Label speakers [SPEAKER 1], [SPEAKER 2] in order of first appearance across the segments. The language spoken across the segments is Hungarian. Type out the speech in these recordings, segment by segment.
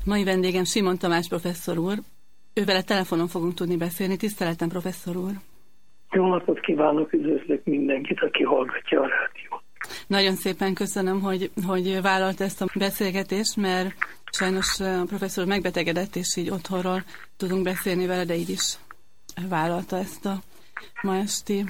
[SPEAKER 1] Mai vendégem Simon Tamás professzor úr. Ővele telefonon fogunk tudni beszélni. Tiszteletem, professzor úr!
[SPEAKER 2] Jó napot kívánok, üdvözlök mindenkit, aki hallgatja a rádiót.
[SPEAKER 1] Nagyon szépen köszönöm, hogy vállalta ezt a beszélgetést, mert sajnos a professzor megbetegedett, és így otthonról tudunk beszélni vele, de így is vállalta ezt a ma esti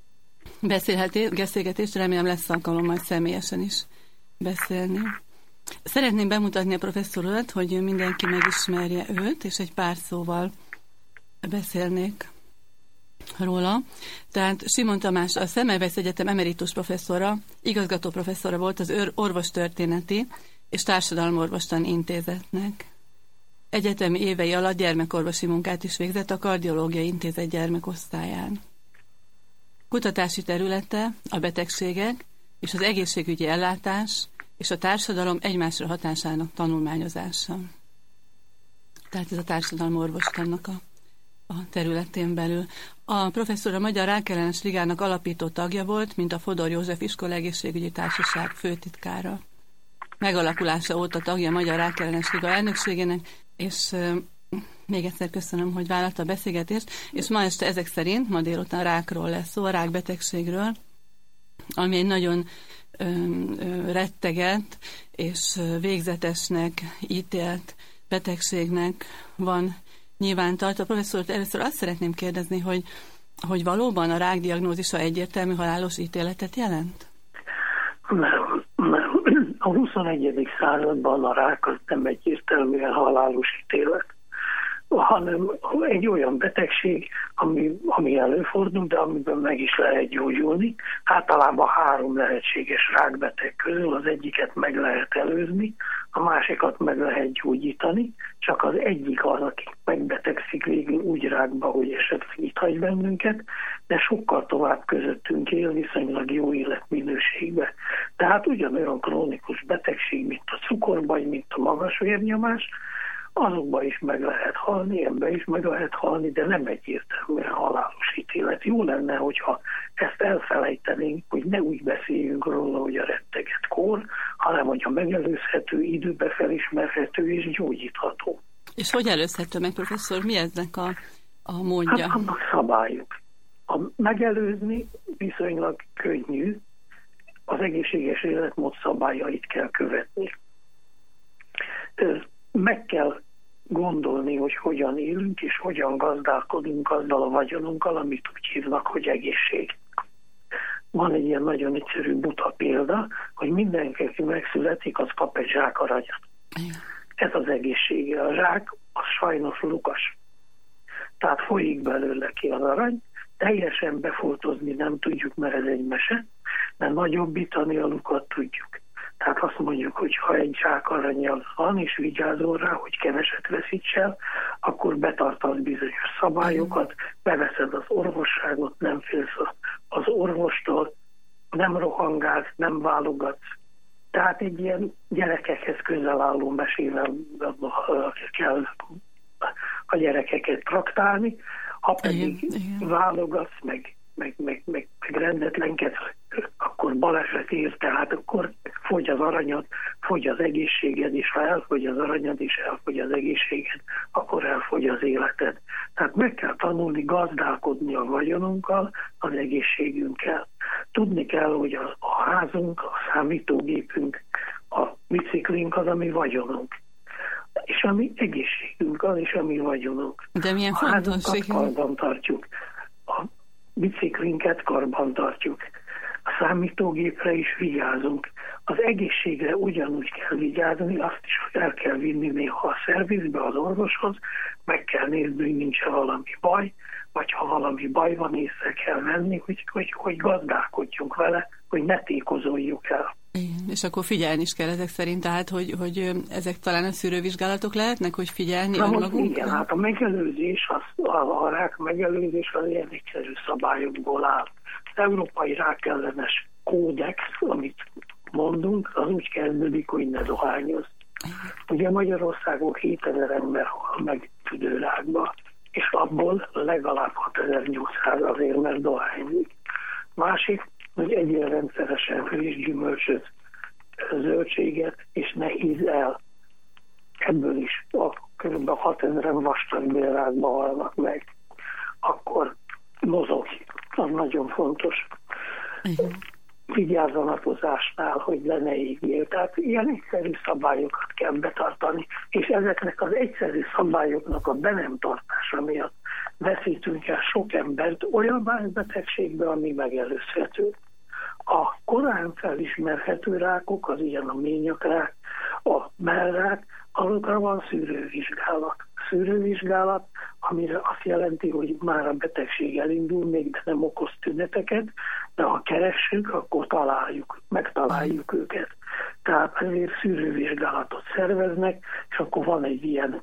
[SPEAKER 1] beszélgetést. Remélem lesz alkalom majd személyesen is beszélni. Szeretném bemutatni a professzor urat, hogy mindenki megismerje őt, és egy pár szóval beszélnék róla. Tehát Simon Tamás a Semmelweis Egyetem emeritus professzora, igazgató professzora volt az Orvostörténeti és Társadalomorvostani Intézetnek. Egyetemi évei alatt gyermekorvosi munkát is végzett a Kardiológiai Intézet gyermekosztályán. Kutatási területe a betegségek és az egészségügyi ellátás és a társadalom egymásra hatásának tanulmányozása. Tehát ez a társadalomorvostannak a területén belül. A professzor a Magyar Rákellenes Ligának alapító tagja volt, mint a Fodor József Iskola Egészségügyi Társaság főtitkára. Megalakulása óta tagja a Magyar Rákellenes Liga elnökségének, és még egyszer köszönöm, hogy vállalta a beszélgetést, és ma este ezek szerint, ma délután rákról lesz szó, a rákbetegségről, ami egy nagyon retteget és végzetesnek ítélt betegségnek van nyilvántartva. Professzor, először azt szeretném kérdezni, hogy valóban a rák diagnózisa egyértelmű halálos ítéletet jelent?
[SPEAKER 2] Nem. A 21. században a rák az nem egyértelműen halálos ítélet, hanem egy olyan betegség, ami előfordul, de amiben meg is lehet gyógyulni. Általában 3 lehetséges rákbeteg közül az egyiket meg lehet előzni, a másikat meg lehet gyógyítani, csak az egyik az, aki megbetegszik végül úgy rákba, hogy esetleg itt hagy bennünket, de sokkal tovább közöttünk él, viszonylag jó életminőségben. Tehát ugyanolyan krónikus betegség, mint a cukorbaj, mint a magas vérnyomás, azokban is meg lehet halni, ebben is meg lehet halni, de nem egyértelműen halálos ítélet. Jó lenne, hogyha ezt elfelejtenénk, hogy ne úgy beszéljünk róla, hogy a retteget kór, hanem hogy a megelőzhető, időbe felismerhető és gyógyítható.
[SPEAKER 1] És hogy előzhető meg, professzor? Mi eznek a módja?
[SPEAKER 2] Hát annak szabályok. A megelőzni viszonylag könnyű, az egészséges életmód szabályait kell követni. Meg kell gondolni, hogy hogyan élünk, és hogyan gazdálkodunk azzal a vagyonunkkal, amit úgy hívnak, hogy egészség. Van egy ilyen nagyon egyszerű buta példa, hogy mindenki, aki megszületik, az kap egy zsák aranyat. Ez az egészsége. A zsák az sajnos lukas. Tehát folyik belőle ki az arany, teljesen befoltozni nem tudjuk, mert ez egy mese, de nagyobbítani a lukat tudjuk. Tehát azt mondjuk, hogy ha egy zsák aranyjal van, és vigyázol rá, hogy keveset veszíts el, akkor betartasz bizonyos szabályokat, beveszed az orvosságot, nem félsz az orvostól, nem rohangálsz, nem válogatsz. Tehát egy ilyen gyerekekhez közel álló mesével kell a gyerekeket traktálni, ha pedig válogatsz, meg rendetlenkedsz, akkor baleset ér, tehát akkor fogy az aranyad, fogy az egészséged, és ha elfogy az aranyad, és elfogy az egészséged, akkor elfogy az életed. Tehát meg kell tanulni gazdálkodni a vagyonunkkal, az egészségünkkel. Tudni kell, hogy a házunk, a számítógépünk, a biciklink az, ami vagyonunk. És ami egészségünk az, és ami vagyonunk.
[SPEAKER 1] De milyen
[SPEAKER 2] a
[SPEAKER 1] fontos,
[SPEAKER 2] házunkat karban tartjuk, a biciklinket karban tartjuk. A számítógépre is vigyázunk. Az egészségre ugyanúgy kell vigyázni, azt is el kell vinni néha a szervizbe, az orvoshoz, meg kell nézni, hogy nincs valami baj, vagy ha valami baj van, észre kell venni, hogy gazdálkodjunk vele, hogy ne tékozoljuk el.
[SPEAKER 1] Igen, és akkor figyelni is kell ezek szerint, tehát, hogy ezek talán a szűrővizsgálatok lehetnek, hogy figyelni önmagunkra?
[SPEAKER 2] Igen, hát a megelőzés, a rák megelőzés az ilyen egyszerű szabályokból áll. Az Európai Rákellenes Kódex, amit mondunk, az úgy kezdődik, hogy ne dohányoz. Ugye Magyarországon 7000 ember hal meg tüdőrákba, és abból legalább 6800 azért, mert dohányzik. Másik, hogy egyél rendszeresen friss gyümölcsöt, zöldséget, és ne hízz el. ebből is kb. 6000-en vastagbélrákba halnak meg. Akkor mozog, az nagyon fontos. Vigyázz a napozásnál, hogy le ne égjél. Tehát ilyen egyszerű szabályokat kell betartani, és ezeknek az egyszerű szabályoknak a be nem tartása miatt veszítünk el sok embert olyan betegségbe, ami megelőzhető. A korán felismerhető rákok, az ilyen a ményakrák, a mellrák, azokra van szűrővizsgálat. Szűrővizsgálat, amire azt jelenti, hogy már a betegség elindul, még de nem okoz tüneteket, de ha keressük, akkor megtaláljuk őket. Tehát ezért szűrővizsgálatot szerveznek, és akkor van egy ilyen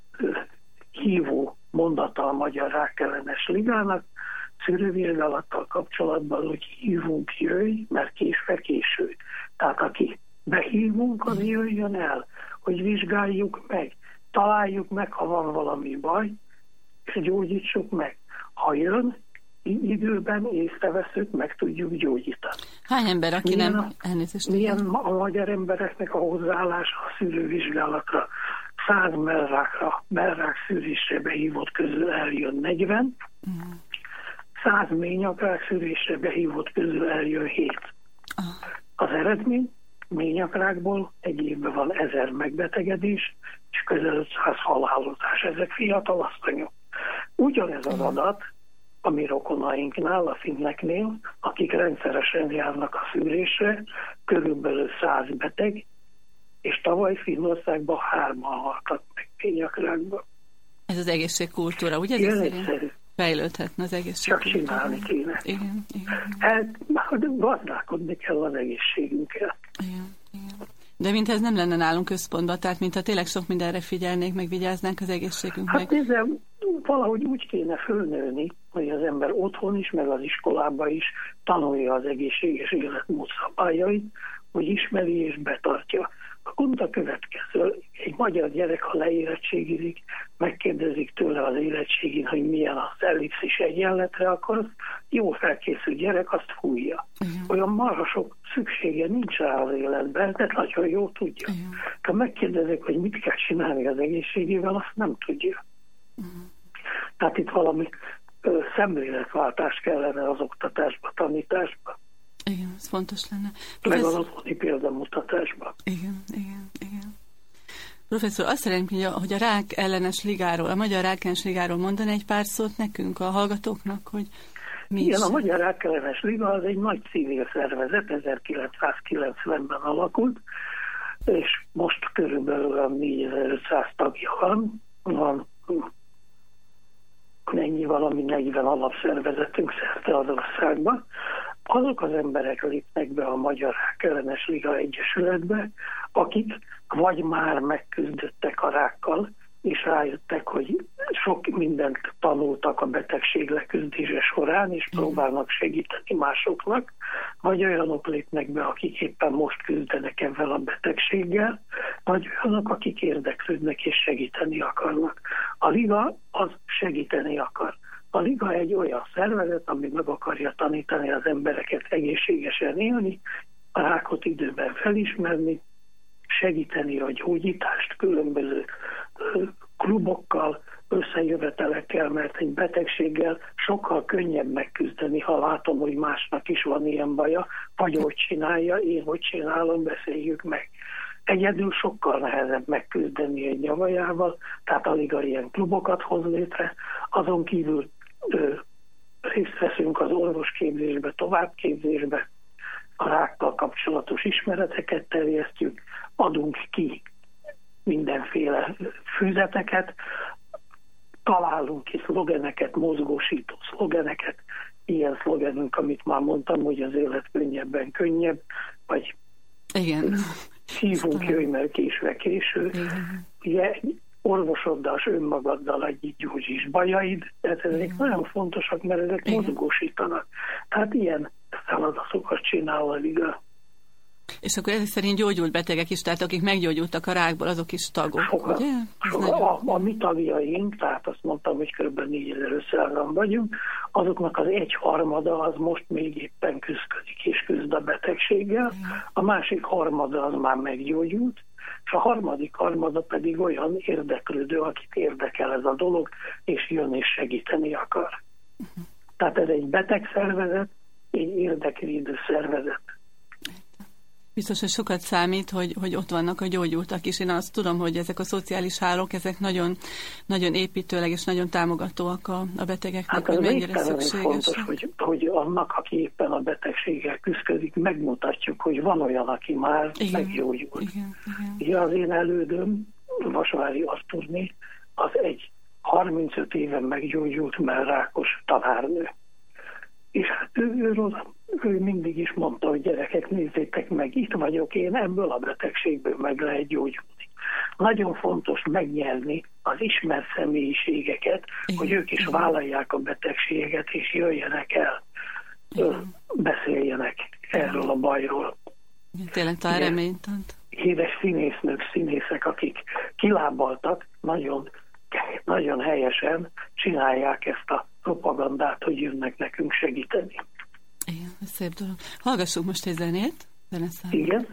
[SPEAKER 2] hívó mondata a Magyar Rákellenes Ligának, szűrővizsgálattal kapcsolatban, hogy hívunk, jöjj, mert késve késő. Tehát aki behívunk, az jöjjön el, hogy vizsgáljuk meg, találjuk meg, ha van valami baj, és gyógyítsuk meg. Ha jön, időben észreveszünk, meg tudjuk gyógyítani.
[SPEAKER 1] Hány ember, aki
[SPEAKER 2] milyen a magyar embereknek a hozzáállása a szűrővizsgálatra? 100 mellrák szűrésre behívott közül eljön 40, 100 ményakrák szűrésre behívott közül eljön 7. Az eredmény ményakrákból egy évben van 1000 megbetegedés, és közel 500 halálozás. Ezek fiatal asszonyok. Ugyanez az adat, ami rokonainknál, a finneknél, akik rendszeresen járnak a szűrésre, körülbelül 100 beteg, és tavaly Finnországban 3-an haltak meg ményakrákban.
[SPEAKER 1] Ez az egészségkultúra, ugye? Ez egyszerű. Fejlődhetne az egészségkultúra.
[SPEAKER 2] Csak csinálni kéne.
[SPEAKER 1] Igen.
[SPEAKER 2] Gazdálkodni kell az egészségünkkel.
[SPEAKER 1] Igen. De mintha ez nem lenne nálunk központban, tehát mintha tényleg sok mindenre figyelnék, meg vigyáznánk az egészségünknek.
[SPEAKER 2] Hát nézze, valahogy úgy kéne fölnőni, hogy az ember otthon is, meg az iskolában is tanulja az egészséges életmód szabályait, hogy ismeri és betartja. A gond a következő. Egy magyar gyerek, ha leérettségizik, megkérdezik tőle az érettségén, hogy milyen az ellipszis egyenletre, akkor az jó felkészült gyerek azt fújja. Olyan marha sok szüksége nincs rá az életben, de nagyon jó tudja. Ha megkérdezik, hogy mit kell csinálni az egészségével, azt nem tudja. Tehát itt valami szemléletváltás kellene az oktatásba, tanításba.
[SPEAKER 1] Igen, ez fontos lenne.
[SPEAKER 2] Meg az otthoni példamutatásban.
[SPEAKER 1] Igen. Professzor, azt szeretném, hogy a Rák Ellenes Ligáról, a Magyar Rák Ellenes Ligáról mondani egy pár szót nekünk, a hallgatóknak, hogy mi
[SPEAKER 2] Igen,
[SPEAKER 1] is.
[SPEAKER 2] a Magyar Rák Ellenes Liga az egy nagy civil szervezet, 1990-ben alakult, és most körülbelül 4500 tagja van valami 40 alapszervezetünk szerte az országban. Azok az emberek lépnek be a Magyar Rák Ellenes Liga Egyesületbe, akik vagy már megküzdöttek a rákkal, és rájöttek, hogy sok mindent tanultak a betegség leküzdése során, és próbálnak segíteni másoknak, vagy olyanok lépnek be, akik éppen most küzdenek ezzel a betegséggel, vagy olyanok, akik érdeklődnek és segíteni akarnak. A Liga az segíteni akar. A Liga egy olyan szervezet, ami meg akarja tanítani az embereket egészségesen élni, a rákot időben felismerni, segíteni a gyógyítást különböző klubokkal, összejövetelekkel, mert egy betegséggel sokkal könnyebb megküzdeni, ha látom, hogy másnak is van ilyen baja, vagy hogy csinálja, én hogy csinálom, beszéljük meg. Egyedül sokkal nehezebb megküzdeni egy nyavajával, tehát a Liga ilyen klubokat hoz létre, azon kívül részt veszünk az orvosképzésbe, továbbképzésbe, a rákkal kapcsolatos ismereteket terjesztjük, adunk ki mindenféle füzeteket, találunk ki szlogeneket, mozgósító szlogeneket, ilyen szlogenünk, amit már mondtam, hogy az élet könnyebben könnyebb, vagy
[SPEAKER 1] igen.
[SPEAKER 2] Hívunk, jöjj, mert késve késő. Ugye orvosoddal, önmagaddal együtt gyógyíts bajaid, tehát ezek nagyon fontosak, mert ezek mozgósítanak. Tehát ilyen feladatokat csinál a Liga.
[SPEAKER 1] És akkor ezek szerint gyógyult betegek is, tehát akik meggyógyultak a rákból, azok is tagok, ugye?
[SPEAKER 2] A mi tagjaink, tehát azt mondtam, hogy kb. 4500-an vagyunk, azoknak az 1/3 az most még éppen küzdik és küzd a betegséggel, a másik harmada az már meggyógyult, és a harmadik harmada pedig olyan érdeklődő, akit érdekel ez a dolog, és jön és segíteni akar. Tehát ez egy betegszervezet, egy érdekvédő szervezet.
[SPEAKER 1] Biztos, hogy sokat számít, hogy ott vannak a gyógyultak is. Én azt tudom, hogy ezek a szociális hálók, ezek nagyon, nagyon építőleg és nagyon támogatóak a betegeknek, hogy mennyire szükséges.
[SPEAKER 2] Fontos, hogy annak, aki éppen a betegséggel küzdik, megmutatjuk, hogy van olyan, aki már meggyógyult. Igen. Az én elődöm, Vasvári Artúrné, az egy 35 éven meggyógyult, mert rákos tanárnő. És hát ő mindig is mondta, hogy gyerekek, nézzétek meg, itt vagyok én, ebből a betegségből meg lehet gyógyulni. Nagyon fontos megnyerni az ismert személyiségeket, hogy ők is vállalják a betegséget, és jöjjenek el, beszéljenek erről a bajról.
[SPEAKER 1] Tényleg talán reményt ad.
[SPEAKER 2] Híres színésznők, színészek, akik kilábaltak, nagyon helyesen csinálják ezt a propagandát, hogy jönnek nekünk segíteni.
[SPEAKER 1] Igen, ez szép dolog. Hallgassuk most egy zenét.
[SPEAKER 2] Igen.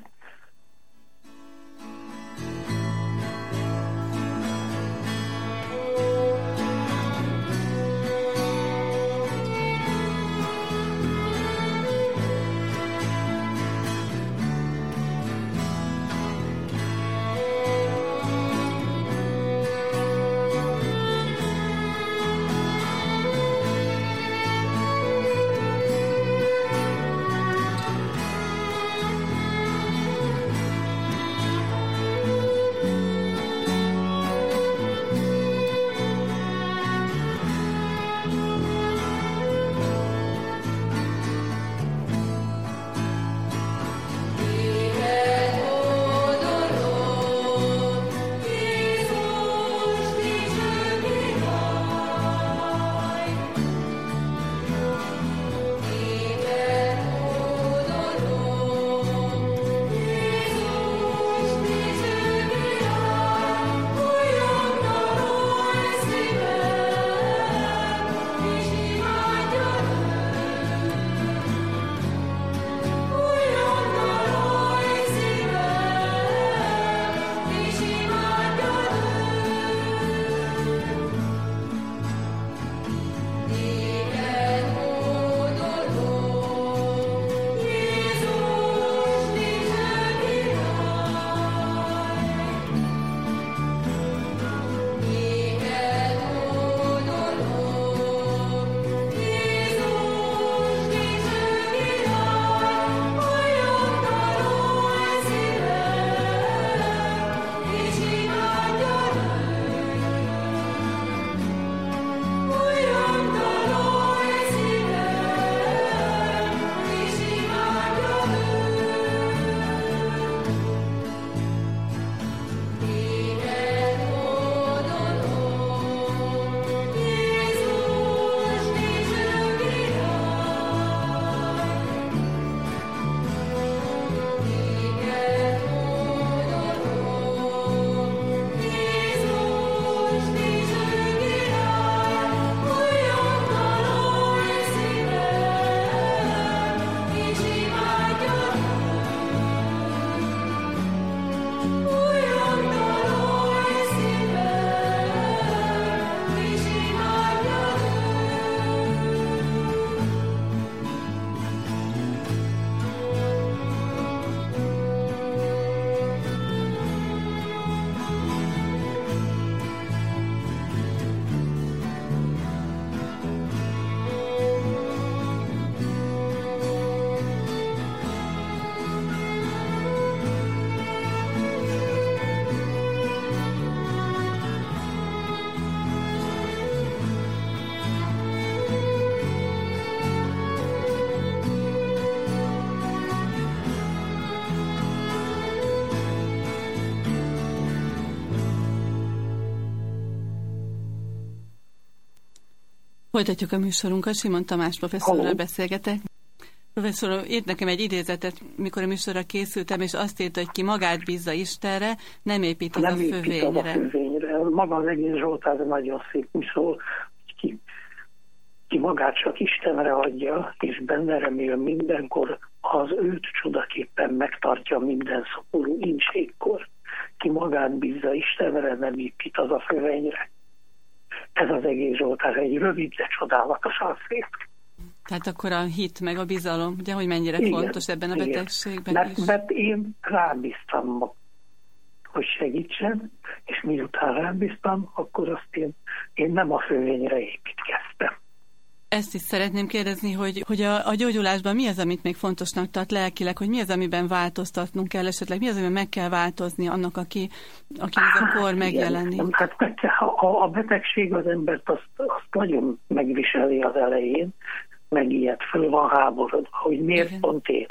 [SPEAKER 1] Folytatjuk a műsorunkat, Simon Tamás professzorral beszélgetek. Professzor írt nekem egy idézetet, mikor a műsorra készültem, és azt írta, hogy ki magát bízza Istenre, nem épít az a fövényre.
[SPEAKER 2] Maga az egész Zsoltár nagyon szép szól, hogy ki magát csak Istenre adja, és benne remél mindenkor, az őt csodaképpen megtartja minden szomorú incsékkor. Ki magát bízza Istenre, nem épít az a fövényre. Ez az egész Zsoltár egy rövid, de csodálatosan szép.
[SPEAKER 1] Tehát akkor a hit meg a bizalom, ugye, hogy mennyire fontos ebben a betegségben is.
[SPEAKER 2] Mert én rábíztam, hogy segítsen, és miután rábíztam, akkor azt én nem a fövényre építkeztem.
[SPEAKER 1] Ezt is szeretném kérdezni, hogy a gyógyulásban mi az, amit még fontosnak tart lelkileg, hogy mi az, amiben változtatnunk kell esetleg, mi az, amiben meg kell változni annak, aki ez a kor megjelenik?
[SPEAKER 2] Hát a betegség az embert azt nagyon megviseli az elején, megijed, föl van háborodva, hogy miért igen. Pont én.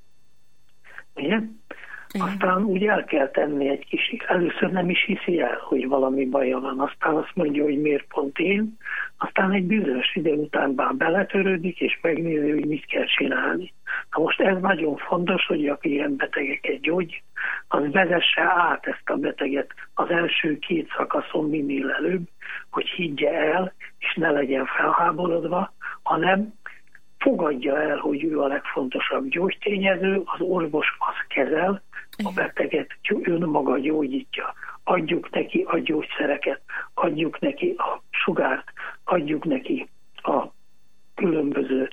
[SPEAKER 2] Ugye? Igen. Aztán úgy el kell tenni egy kis, először nem is hiszi el, hogy valami baja van, aztán azt mondja, hogy miért pont én, aztán egy bizonyos idő után már beletörődik, és megnézi, hogy mit kell csinálni. Na most ez nagyon fontos, hogy aki ilyen betegeket gyógyít, az vezesse át ezt a beteget az első 2 szakaszon minél előbb, hogy higgye el, és ne legyen felháborodva, hanem fogadja el, hogy ő a legfontosabb gyógytényező, az orvos az kezel, a beteget önmaga gyógyítja. Adjuk neki a gyógyszereket, adjuk neki a sugárt, adjuk neki a különböző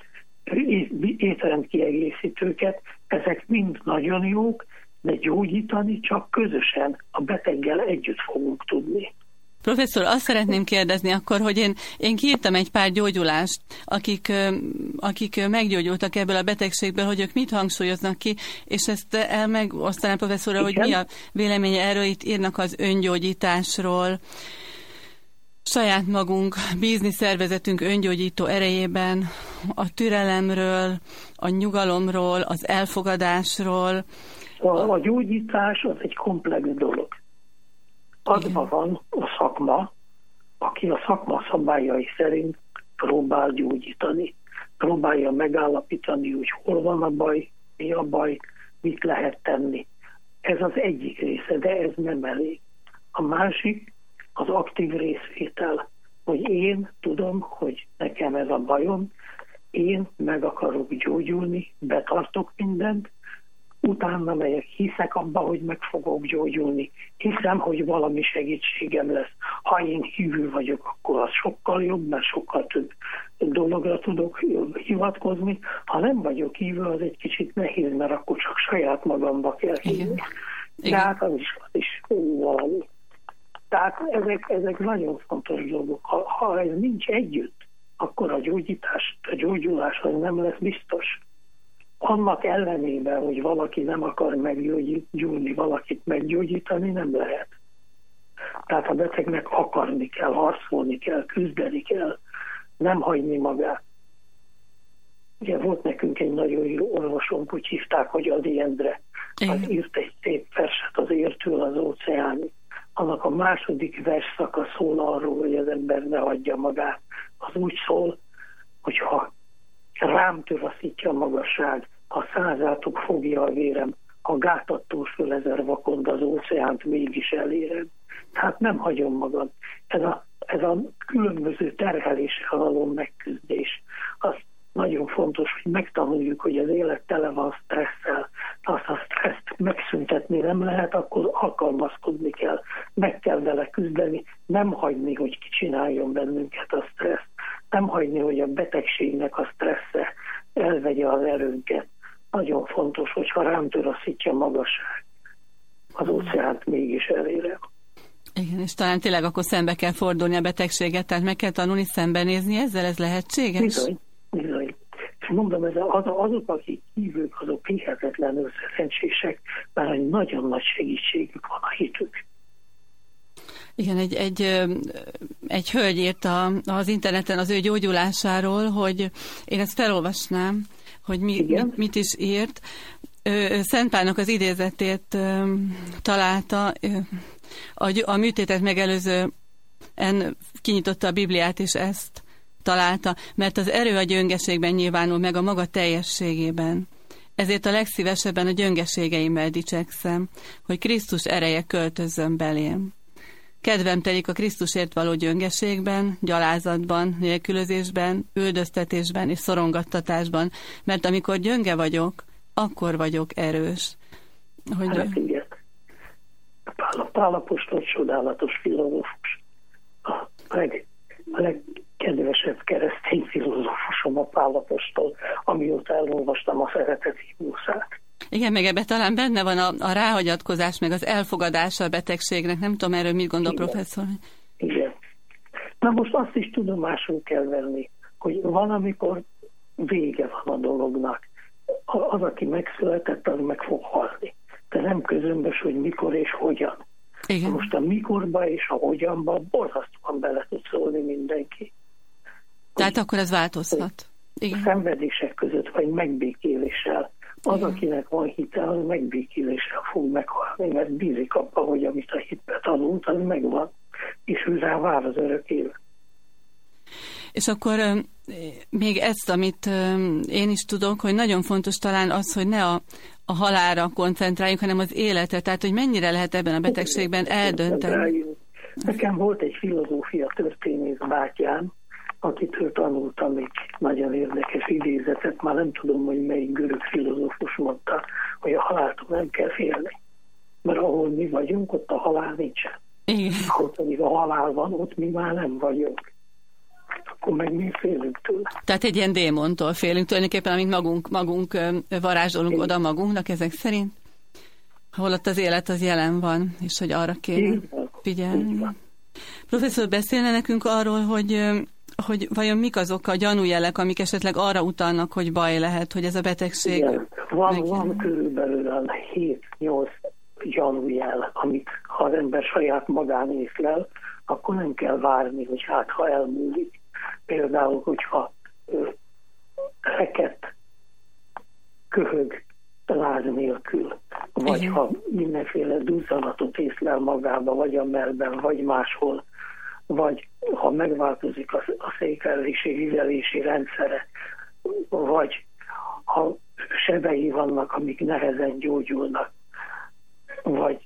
[SPEAKER 2] étrendkiegészítőket. Ezek mind nagyon jók, de gyógyítani csak közösen a beteggel együtt fogunk tudni.
[SPEAKER 1] Professzor, azt szeretném kérdezni akkor, hogy én kiírtam egy pár gyógyulást, akik meggyógyultak ebből a betegségből, hogy ők mit hangsúlyoznak ki, és ezt megosztanám professzorra, hogy mi a véleménye erről. Itt írnak az öngyógyításról, saját magunk, szervezetünk öngyógyító erejében, a türelemről, a nyugalomról, az elfogadásról.
[SPEAKER 2] A gyógyítás az egy komplex dolog. Adva van a szakma, aki a szakma szabályai szerint próbál gyógyítani. Próbálja megállapítani, hogy hol van a baj, mi a baj, mit lehet tenni. Ez az egyik része, de ez nem elég. A másik az aktív részvétel, hogy én tudom, hogy nekem ez a bajom, én meg akarok gyógyulni, betartok mindent, utána megyek, hiszek abba, hogy meg fogok gyógyulni. Hiszem, hogy valami segítségem lesz. Ha én hívő vagyok, akkor az sokkal jobb, mert sokkal több dologra tudok hivatkozni. Ha nem vagyok hívő, az egy kicsit nehéz, mert akkor csak saját magamba kell hívni. Tehát az is valami. Tehát ezek nagyon fontos dolgok. Ha ez nincs együtt, akkor a gyógyulás az nem lesz biztos. Annak ellenében, hogy valaki nem akar meggyógyulni, valakit meggyógyítani, nem lehet. Tehát a betegnek akarni kell, harcolni kell, küzdeni kell, nem hagyni magát. Ugye volt nekünk egy nagyon jó orvosunk, úgy hívták, hogy Ady Endre. Az írt egy szép verset az Értől az óceánig. Annak a második versszaka szól arról, hogy az ember ne hagyja magát. Az úgy szól, hogyha rám töraszítja a magasság, ha 100 átok fogja a vérem, ha gátattól föl 1000 vakond az óceánt mégis elérem. Tehát nem hagyom magam. Ez a különböző terheléssel való megküzdés. Az nagyon fontos, hogy megtanuljuk, hogy az élet tele van stresszel. Azt a stresszt megszüntetni nem lehet, akkor alkalmazkodni kell. Meg kell vele küzdeni, nem hagyni, hogy kicsináljon bennünket a stressz. Nem hagyni, hogy a betegségnek a stressze elvegye az erőnket. Nagyon fontos, hogyha rám töraszítja magasság, az óceánt mégis elérem.
[SPEAKER 1] Igen, és talán tényleg akkor szembe kell fordulni a betegséget, tehát meg kell tanulni szembenézni ezzel, ez lehetséges?
[SPEAKER 2] Bizony. És mondom, azok, akik hívők, azok hihetetlenül szerencsések, mert nagyon nagy segítségük van a hitük.
[SPEAKER 1] Igen, egy hölgy írt az interneten az ő gyógyulásáról, hogy én ezt felolvasnám, hogy mit is írt. Szent Pálnak az idézetét találta, a műtétet megelőzően kinyitotta a Bibliát, és ezt találta, mert az erő a gyöngeségben nyilvánul meg a maga teljességében. Ezért a legszívesebben a gyöngeségeimmel dicsekszem, hogy Krisztus ereje költözzön belém. Kedvem telik a Krisztusért való gyöngeségben, gyalázatban, nélkülözésben, üldöztetésben és szorongattatásban, mert amikor gyönge vagyok, akkor vagyok erős.
[SPEAKER 2] Hát igen. Pál apostol csodálatos filozófus. A legkedvesebb keresztény filozófusom a Pál apostol, amióta elolvastam a Szeretet himnuszát.
[SPEAKER 1] Igen, meg ebben talán benne van a ráhagyatkozás, meg az elfogadása a betegségnek. Nem tudom, erről mit gondol, igen, professzor?
[SPEAKER 2] Igen. Na most azt is tudomásul kell venni, hogy van, amikor vége van a dolognak. Az, aki megszületett, az meg fog halni. De nem közömbös, hogy mikor és hogyan.
[SPEAKER 1] Igen.
[SPEAKER 2] Most a mikorba és a hogyanba borzasztóan bele tud szólni mindenki.
[SPEAKER 1] Tehát akkor ez változhat. Igen.
[SPEAKER 2] Szenvedések között, vagy megbékéléssel. Az, igen, akinek van hite, az megbékéléssel fog meghalni, mert bízik abban, hogy amit a hitbe tanult, az megvan, és ő rá vár az örök élet.
[SPEAKER 1] És akkor még ezt, amit én is tudok, hogy nagyon fontos talán az, hogy ne a halálra koncentráljunk, hanem az életre. Tehát, hogy mennyire lehet ebben a betegségben eldönteni.
[SPEAKER 2] Nekem volt egy filozófia történész bátyám, akitől tanultam egy nagyon érdekes idézetet, már nem tudom, hogy melyik görög filozófus mondta, hogy a haláltól nem kell félni. Mert ahol mi vagyunk, ott a halál nincsen.
[SPEAKER 1] Igen.
[SPEAKER 2] Ahol pedig a halál van, ott mi már nem vagyunk. Akkor meg mi félünk tőle.
[SPEAKER 1] Tehát egy ilyen démontól félünk tulajdonképpen, amit magunk varázsolunk, igen, oda magunknak ezek szerint. Holott az élet az jelen van, és hogy arra kéne figyelni. Professzor, beszélne nekünk arról, hogy vajon mik azok a gyanújelek, amik esetleg arra utalnak, hogy baj lehet, hogy ez a betegség...
[SPEAKER 2] Igen. Van körülbelül 7-8 gyanújel, amit ha az ember saját magán észlel, akkor nem kell várni, hogy hát ha elmúlik. Például, hogyha reket köhög láz nélkül, vagy igen, ha mindenféle duzzanatot észlel magába, vagy a mellben, vagy máshol, vagy ha megváltozik a székellési, vizelési rendszere, vagy ha sebei vannak, amik nehezen gyógyulnak, vagy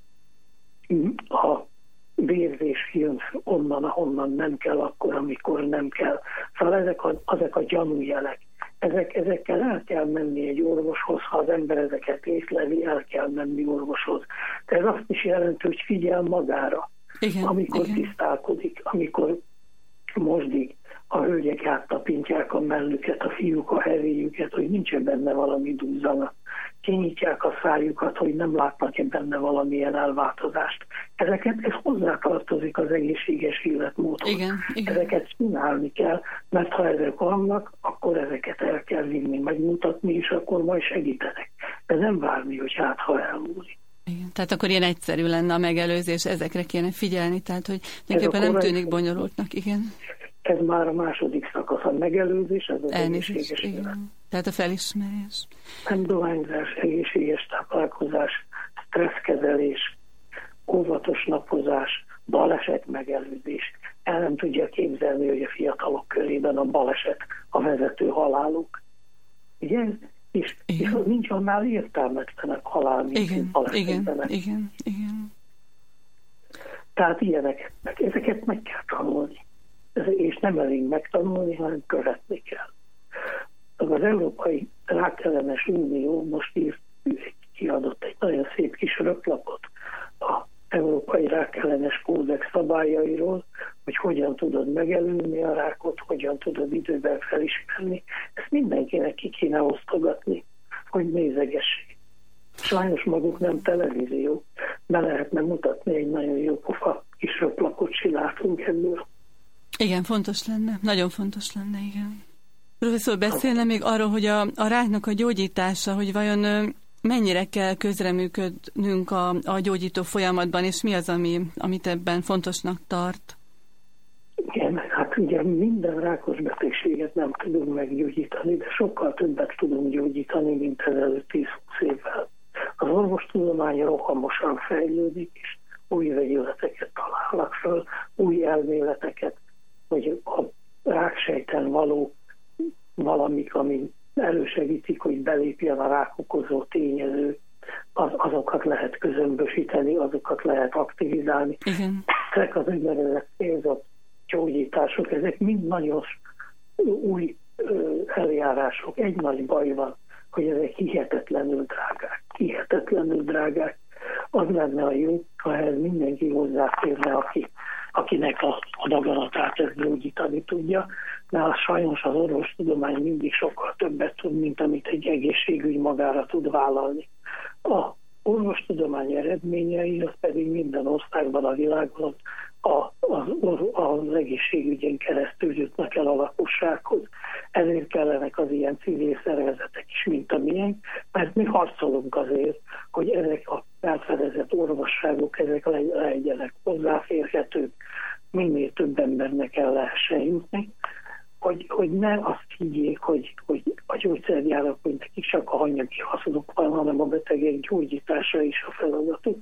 [SPEAKER 2] ha vérzés jön onnan, ahonnan nem kell, akkor, amikor nem kell. Szóval ezek a gyanújelek. Ezekkel el kell menni egy orvoshoz, ha az ember ezeket észleli, el kell menni orvoshoz. De ez azt is jelenti, hogy figyel magára, igen, amikor igen, tisztálkodik, amikor mosdik, a hölgyek áttapintják a mellüket, a fiúk a heréjüket, hogy nincs benne valami duzzanat. Kinyitják a szájukat, hogy nem látnak benne valamilyen elváltozást. Ez hozzátartozik az egészséges életmódhoz. Igen, igen. Ezeket csinálni kell, mert ha ezek vannak, akkor ezeket el kell vinni, megmutatni, és akkor majd segítenek. De nem várni, hogy hát ha elmúlik.
[SPEAKER 1] Igen, tehát akkor ilyen egyszerű lenne a megelőzés, ezekre kéne figyelni, tehát hogy tulajdonképpen nem tűnik bonyolultnak, igen.
[SPEAKER 2] Ez már a második szakasz, a megelőzés, ez az egészséges élet.
[SPEAKER 1] Tehát a felismerés.
[SPEAKER 2] Nem dohányzás, egészséges táplálkozás, stresszkezelés, óvatos napozás, baleset megelőzés. El nem tudja képzelni, hogy a fiatalok körében a baleset a vezető haláluk. Ugye? És nincs annál értelmetlenek halál, mint balesetbenek.
[SPEAKER 1] Igen.
[SPEAKER 2] Tehát ilyenek, ezeket meg kell tanulni. És nem elég megtanulni, hanem követni kell. Az Európai Rákellenes Unió most kiadott egy nagyon szép kis röplapot az Európai Rákellenes Kódex szabályairól, hogy hogyan tudod megelőzni a rákot, hogyan tudod időben felismerni. Ezt mindenkinek ki kéne osztogatni, hogy nézegessék. Sajnos maguk nem televízió, be lehetne mutatni egy nagyon jó pofa kis röplapot, csináltunk ebből.
[SPEAKER 1] Igen, fontos lenne. Nagyon fontos lenne, igen. Professzor, beszélne még arról, hogy a ráknak a gyógyítása, hogy vajon mennyire kell közreműködnünk a gyógyító folyamatban, és mi az, amit ebben fontosnak tart?
[SPEAKER 2] Igen, hát ugye minden rákos betegséget nem tudunk meggyógyítani, de sokkal többet tudunk gyógyítani, mint ezelőtt 10-20 évvel. Az orvostudomány rohamosan fejlődik, és új vegyületeket találnak föl, új elméleteket, hogy a ráksejten való valamik, ami elősegítik, hogy belépjen a rák okozó tényező, azokat lehet közömbösíteni, azokat lehet aktivizálni.
[SPEAKER 1] Igen.
[SPEAKER 2] Ezek az úgynevezett célzott gyógyítások, ezek mind nagyon új eljárások. Egy nagy baj van, hogy ezek hihetetlenül drágák. Az lenne a jó, ha ehhez mindenki hozzáférne, akinek a daganatát ezt gyógyítani tudja, de sajnos az orvostudomány mindig sokkal többet tud, mint amit egy egészségügy magára tud vállalni. A orvostudomány eredményei, az pedig minden országban, a világon az egészségügyen keresztül jutnak el a lakossághoz. Ezért kellenek az ilyen civil szervezetek is, mint a miénk, mert mi harcolunk azért, hogy ezek a felfedezett orvosságok, ezek legyenek hozzáférhetők, minél több embernek el lehessen jutni, hogy ne azt higgyék, hogy a gyógyszergyárak, hogy nekik csak a anyagi hasznuk van, hanem a betegek gyógyítása is a feladatuk.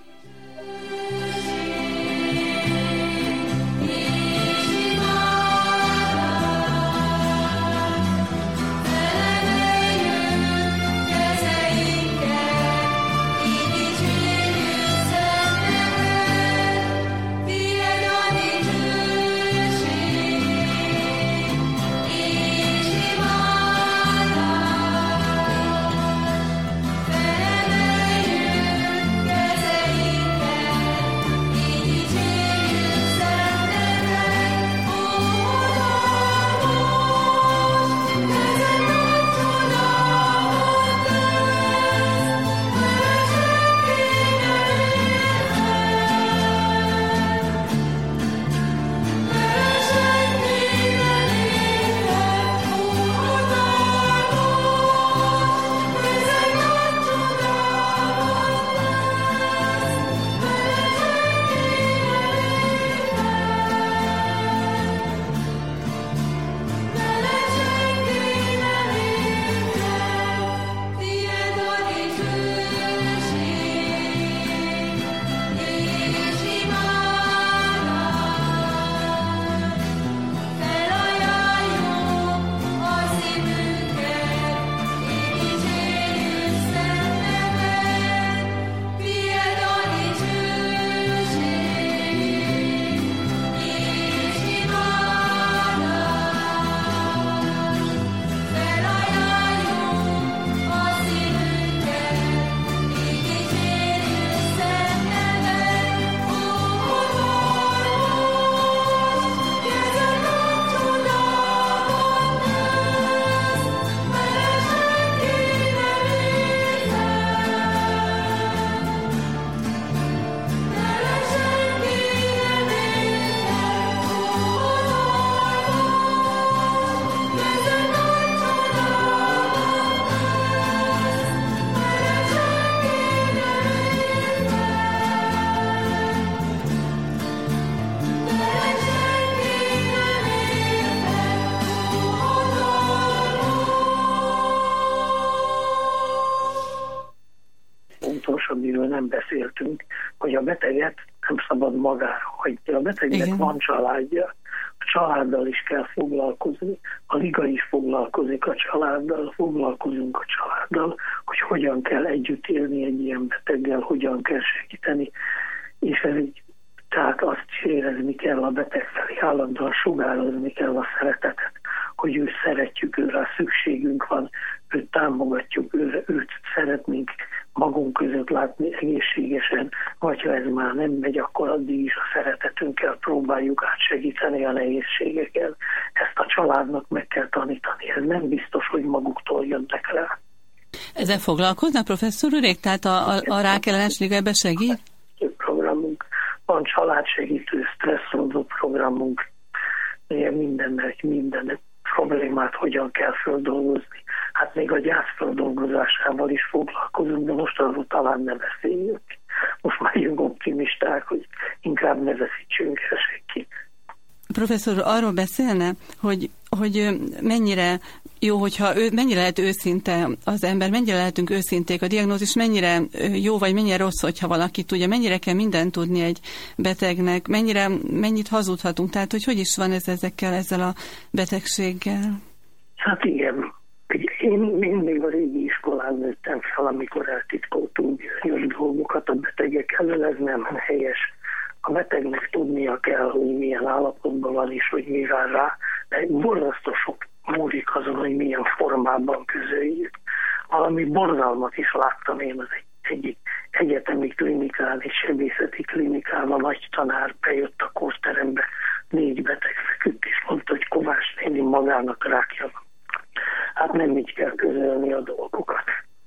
[SPEAKER 2] Amiről nem beszéltünk, hogy a beteget nem szabad magára hagyni. A betegnek igen, van családja, a családdal is kell foglalkozni, a liga is foglalkozik a családdal, foglalkozunk a családdal, hogy hogyan kell együtt élni egy ilyen beteggel, hogyan kell segíteni, és ez így, tehát azt érezni kell a beteg felé, állandóan sugározni kell a szeretetet, hogy őt szeretjük, őre szükségünk van, őt támogatjuk, őt szeretnénk magunk között látni egészségesen, vagy ha ez már nem megy, akkor addig is a szeretetünkkel próbáljuk átsegíteni a nehézségeken. Ezt a családnak meg kell tanítani. Ez nem biztos, hogy maguktól jönnek rá.
[SPEAKER 1] Ezzel foglalkoznak, professzor úrék? Tehát a rákellenes liga ebbe segít?
[SPEAKER 2] Programunk van, családsegítő, stresszoldó programunk, minden problémát hogyan kell földolgozni. Hát még a gyász földolgozásával is foglalkozunk, de most arról talán ne beszéljünk. Most már jönk optimisták, hogy inkább ne veszítsünk el senkit.
[SPEAKER 1] Professzor, arról beszélne, hogy mennyire jó, hogyha mennyire lehet őszinte az ember, mennyire lehetünk őszinték, a diagnózis mennyire jó, vagy mennyire rossz, hogyha valaki tudja, mennyire kell mindent tudni egy betegnek, mennyit hazudhatunk, tehát hogy is van ezzel a betegséggel?
[SPEAKER 2] Hát igen. Én még a régi iskolán nőttem fel, amikor eltitkoltunk bizonyos dolgokat a betegek elől, ez nem helyes. A betegnek tudnia kell, hogy milyen állapotban van és hogy mi vár rá, de borzasztó sok múlik azon, hogy milyen formában közöljük. Valami borzalmat is láttam én az egyik egyetemi klinikán, egy sebészeti klinikán, a nagy tanár bejött a kórterembe, 4 beteg feküdt, és mondta, hogy Kovács néni magának rákja van. Hát nem így kell közölni a dolgokat.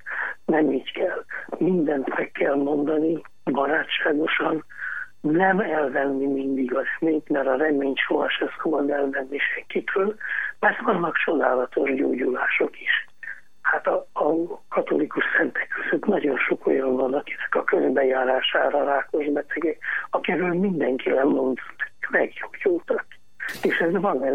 [SPEAKER 2] Nem így kell. Mindent meg kell mondani, barátságosan, nem elvenni mindig a reményt, mert a reményt sohasem szabad elvenni senkitől, mert vannak csodálatos gyógyulások is. Hát a katolikus szentek között nagyon sok olyan van, akinek a közbenjárására rákos betegek, akiről mindenki elmondta, hogy meggyógyultak. És ez van,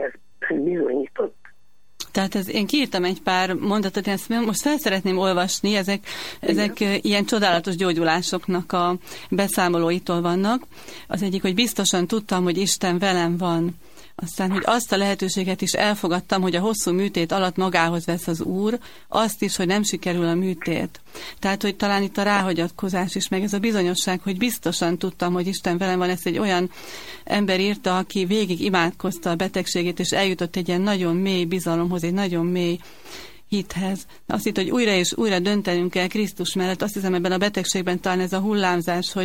[SPEAKER 2] ez bizonyított.
[SPEAKER 1] Tehát én kiírtam egy pár mondatot, én ezt most fel szeretném olvasni, ezek ilyen csodálatos gyógyulásoknak a beszámolóitól vannak. Az egyik, hogy biztosan tudtam, hogy Isten velem van. Aztán, hogy azt a lehetőséget is elfogadtam, hogy a hosszú műtét alatt magához vesz az Úr, azt is, hogy nem sikerül a műtét. Tehát, hogy talán itt a ráhagyatkozás is, meg ez a bizonyosság, hogy biztosan tudtam, hogy Isten velem van, ezt egy olyan ember írta, aki végig imádkozta a betegségét, és eljutott egy ilyen nagyon mély bizalomhoz, egy nagyon mély hithez. Azt hitt, hogy újra és újra döntenünk kell Krisztus mellett. Azt hiszem, ebben a betegségben talán ez a hullámzás,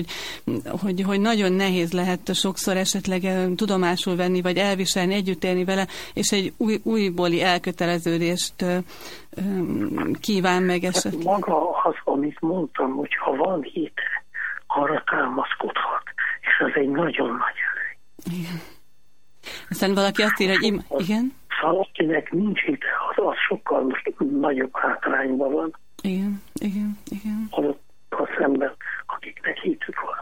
[SPEAKER 1] hogy nagyon nehéz lehet sokszor esetleg tudomásul venni, vagy elviselni, együtt élni vele, és egy újbóli elköteleződést kíván meg esetleg.
[SPEAKER 2] Maga az, amit mondtam, hogy ha van hite, arra támaszkodhat, és az egy nagyon nagy erő.
[SPEAKER 1] Igen. Aztán valaki azt írja, hogy igen?
[SPEAKER 2] Szóval akinek nincs hite, az sokkal nagyobb hátrányban van.
[SPEAKER 1] Igen.
[SPEAKER 2] Azokkal szemben, akiknek hitük van.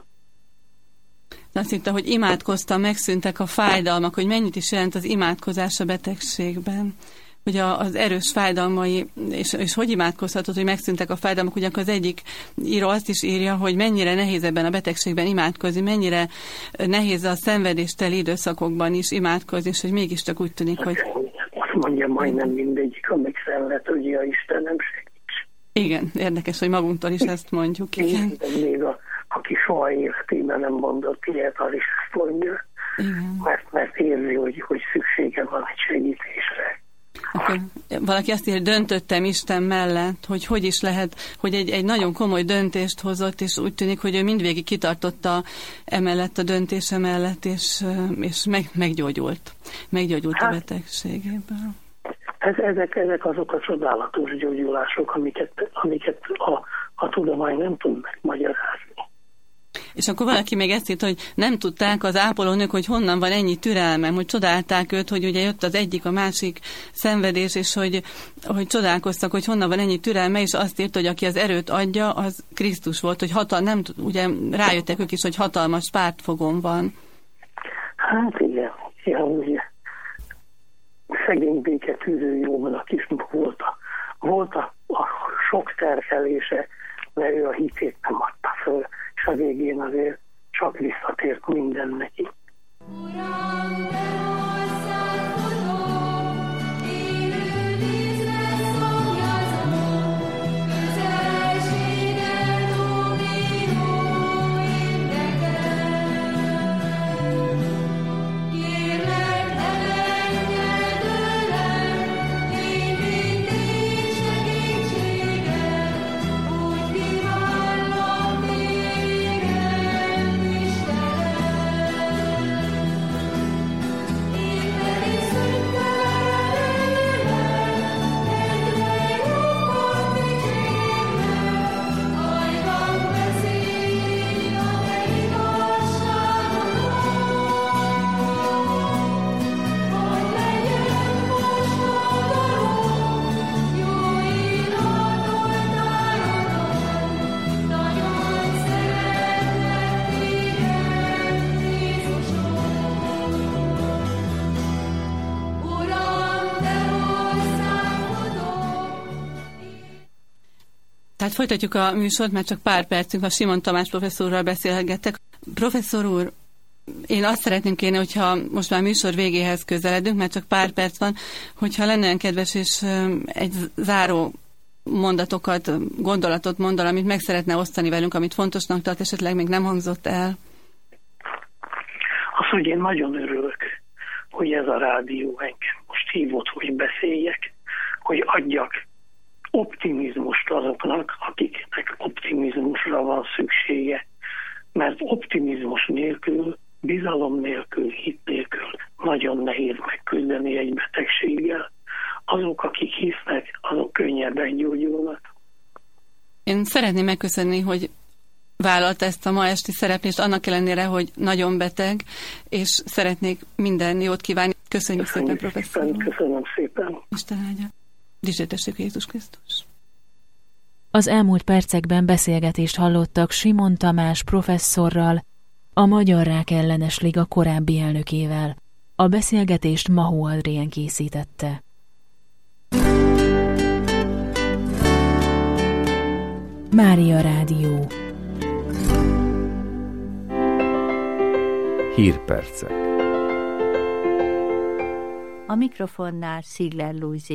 [SPEAKER 1] Azt hitte, hogy imádkoztam, megszűntek a fájdalmak, hogy mennyit is jelent az imádkozás a betegségben. Hogy az erős fájdalmai, és hogy imádkozhatod, hogy megszűntek a fájdalmak, ugyanakkor az egyik író azt is írja, hogy mennyire nehéz ebben a betegségben imádkozni, mennyire nehéz a szenvedésteli időszakokban is imádkozni, és hogy mégiscsak úgy tűnik, hogy...
[SPEAKER 2] Azt mondja majdnem mindegyik, amik szenved, hogy a Istenem segíts.
[SPEAKER 1] Igen, érdekes, hogy magunktól is ezt mondjuk. Igen.
[SPEAKER 2] Még aki soha életében nem mondott ilyet, az is ezt mondja. Igen. Mert érzi, hogy szüksége van egy segítésre.
[SPEAKER 1] Akkor valaki azt írja, hogy döntöttem Isten mellett, hogy is lehet, hogy egy nagyon komoly döntést hozott, és úgy tűnik, hogy ő mindvégig kitartotta emellett a döntése mellett, és meggyógyult. Meggyógyult a betegségéből.
[SPEAKER 2] Ezek azok a csodálatos gyógyulások, amiket a tudomány nem tud megmagyarázni.
[SPEAKER 1] És akkor valaki még ezt írt, hogy nem tudták az ápolónők, hogy honnan van ennyi türelmem, hogy csodálták őt, hogy ugye jött az egyik, a másik szenvedés, és hogy csodálkoztak, hogy honnan van ennyi türelme, és azt írt, hogy aki az erőt adja, az Krisztus volt, hogy ugye rájöttek ők is, hogy hatalmas pártfogón van.
[SPEAKER 2] Hát igen, ugye szegény béketűző Jóbnak is volt a sok terhelése, mert ő a hitét nem adta föl, és a végén azért csak visszatért minden neki.
[SPEAKER 1] Hát folytatjuk a műsort, mert csak pár percünk, a Simon Tamás professzorral beszélgettek. Professzor úr, én azt szeretném kérni, hogyha most már műsor végéhez közeledünk, mert csak pár perc van, hogyha lenne olyan kedves, és egy záró mondatokat, gondolatot mondal, amit meg szeretne osztani velünk, amit fontosnak tart, esetleg még nem hangzott el.
[SPEAKER 2] Az, hogy én nagyon örülök, hogy ez a rádió engem most hívott, hogy beszéljek, hogy adjak optimizmust azoknak, akiknek optimizmusra van szüksége. Mert optimizmus nélkül, bizalom nélkül, hit nélkül nagyon nehéz megküzdeni egy betegséggel. Azok, akik hisznek, azok könnyebben gyógyulnak.
[SPEAKER 1] Én szeretném megköszönni, hogy vállalta ezt a ma esti szereplést, annak ellenére, hogy nagyon beteg, és szeretnék minden jót kívánni. Köszönjük szépen, professzor.
[SPEAKER 2] Köszönöm szépen.
[SPEAKER 1] Isten áldja. Dicsértessük Jézus Krisztus.
[SPEAKER 3] Az elmúlt percekben beszélgetést hallottak Simon Tamás professzorral, a Magyar Rák Ellenes Liga korábbi elnökével. A beszélgetést Mahó Adrien készítette. Mária Rádió.
[SPEAKER 4] Hírpercek.
[SPEAKER 5] A mikrofonnál Szigler Lujzi.